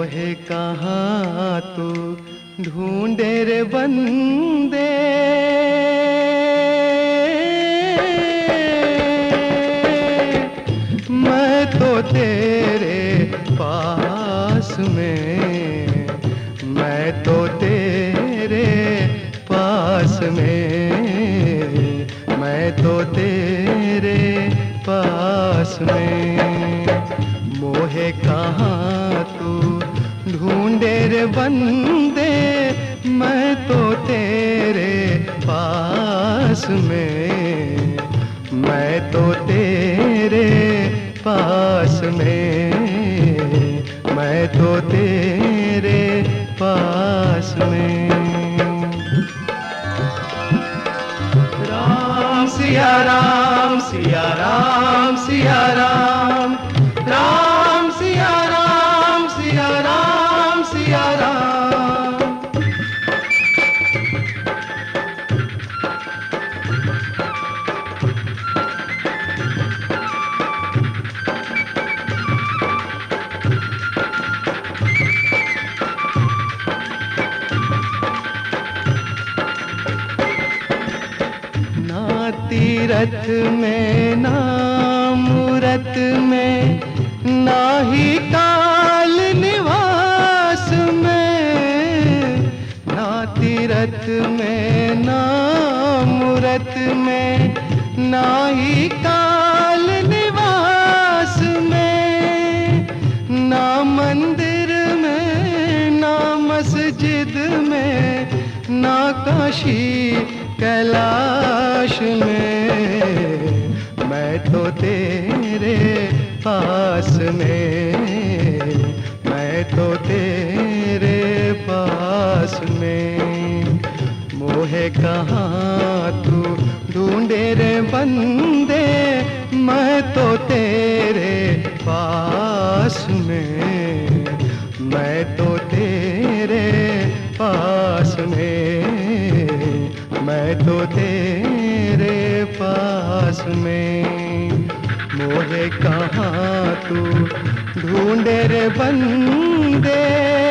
मोहे कहाँ तू ढूंढे रे बंदे, मैं तो तेरे पास में, मैं तो तेरे पास में, मैं तो तेरे पास में। मोहे कहाँ तू ढूंढे रे बंदे, मैं तो तेरे पास में, मैं तो तेरे पास में, मैं तो तेरे पास में। राम सिया राम, सिया राम, सिया राम, राम सिया राम, सिया राम, सिया राम। ना तीरथ में ना मूरत में, ना ही काल निवास में, ना तीरथ में ना मूरत में, ना ही काल निवास में, ना मंदिर में ना मस्जिद में, ना काशी कैलाश में, मैं तो तेरे पास में, मैं तो तेरे पास में। मोहे कहाँ तू ढूंढे रे बंदे, मैं तो तेरे पास में, मैं तो तेरे पास में, मैं तो तेरे पास में। मोहे कहाँ तू ढूंढे रे बंदे।